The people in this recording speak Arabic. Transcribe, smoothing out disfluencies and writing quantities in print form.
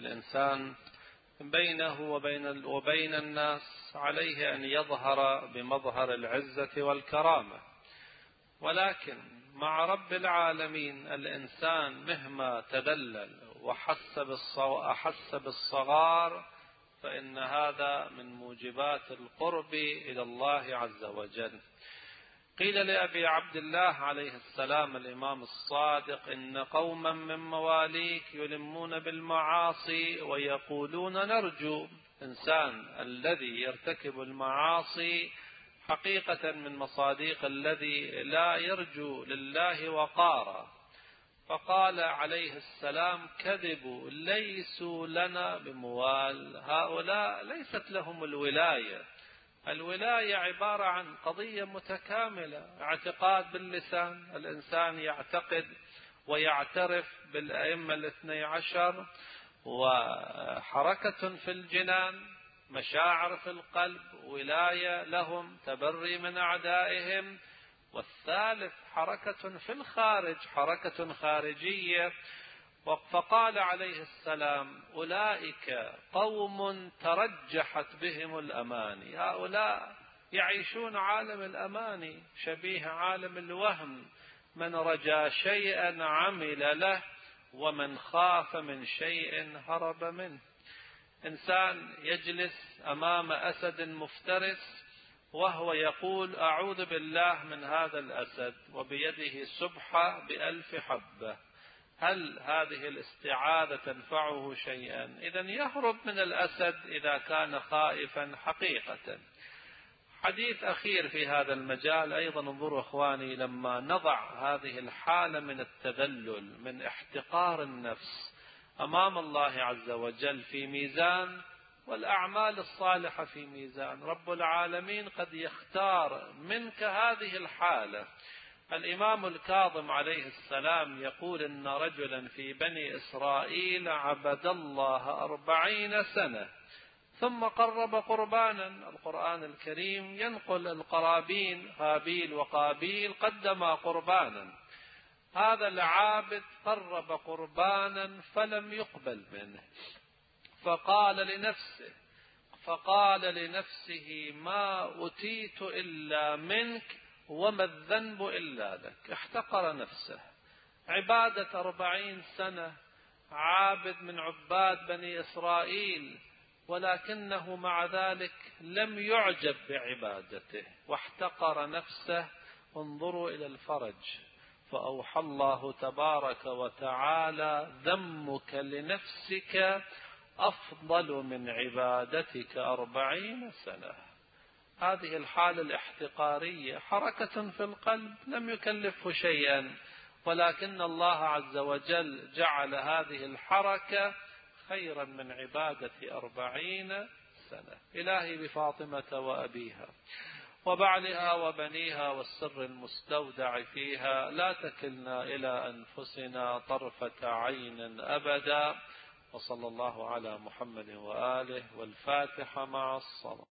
الإنسان بينه وبين الناس عليه أن يظهر بمظهر العزة والكرامة، ولكن مع رب العالمين الإنسان مهما تدلل وأحس بالصغار فإن هذا من موجبات القرب إلى الله عز وجل. قيل لأبي عبد الله عليه السلام الإمام الصادق: إن قوما من مواليك يلمون بالمعاصي ويقولون نرجو. إنسان الذي يرتكب المعاصي حقيقة من مصاديق الذي لا يرجو لله وقارا. فقال عليه السلام: كذبوا، ليسوا لنا بموال. هؤلاء ليست لهم الولاية. الولاية عبارة عن قضية متكاملة، اعتقاد باللسان، الإنسان يعتقد ويعترف بالأئمة الاثني عشر، وحركة في الجنان، مشاعر في القلب، ولاية لهم، تبري من أعدائهم. والثالث حركة في الخارج، حركة خارجية. فقال عليه السلام: أولئك قوم ترجحت بهم الأماني. هؤلاء يعيشون عالم الأماني، شبيه عالم الوهم. من رجا شيئا عمل له، ومن خاف من شيء هرب منه. إنسان يجلس أمام أسد مفترس وهو يقول: أعوذ بالله من هذا الأسد، وبيده سبحة ب1000 حبة. هل هذه الاستعاذة تنفعه شيئا؟ إذن يهرب من الأسد إذا كان خائفا حقيقة. حديث أخير في هذا المجال أيضا، انظروا أخواني، لما نضع هذه الحالة من التذلل، من احتقار النفس أمام الله عز وجل في ميزان، والأعمال الصالحة في ميزان، رب العالمين قد يختار منك هذه الحالة. الإمام الكاظم عليه السلام يقول: إن رجلا في بني إسرائيل عبد الله 40 سنة ثم قرب قربانا. القرآن الكريم ينقل القرابين، هابيل وقابيل قدما قربانا. هذا العابد قرب قربانا فلم يقبل منه، فقال لنفسه: ما أتيت إلا منك، وما الذنب إلا لك. احتقر نفسه. عبادة 40 سنة، عابد من عباد بني إسرائيل، ولكنه مع ذلك لم يعجب بعبادته واحتقر نفسه. انظروا إلى الفرج. فأوحى الله تبارك وتعالى: ذمك لنفسك أفضل من عبادتك 40 سنة. هذه الحالة الاحتقارية حركة في القلب لم يكلفه شيئا، ولكن الله عز وجل جعل هذه الحركة خيرا من عبادة 40 سنة. إلهي بفاطمة وأبيها وبعلها وبنيها والسر المستودع فيها لا تكلنا إلى أنفسنا طرفة عين أبدا. وصلى الله على محمد وآله. والفاتحة مع الصلاة.